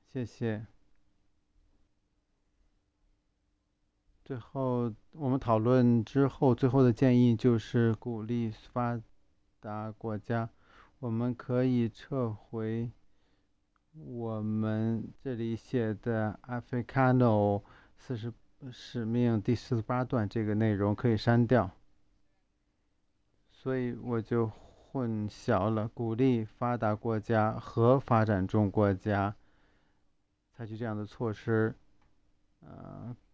谢谢。最后我们讨论之后，最后的建议就是鼓励发达国家，我们可以撤回我们这里写的 Africano 40使命第48段这个内容可以删掉，所以我就混淆了，鼓励发达国家和发展中国家采取这样的措施，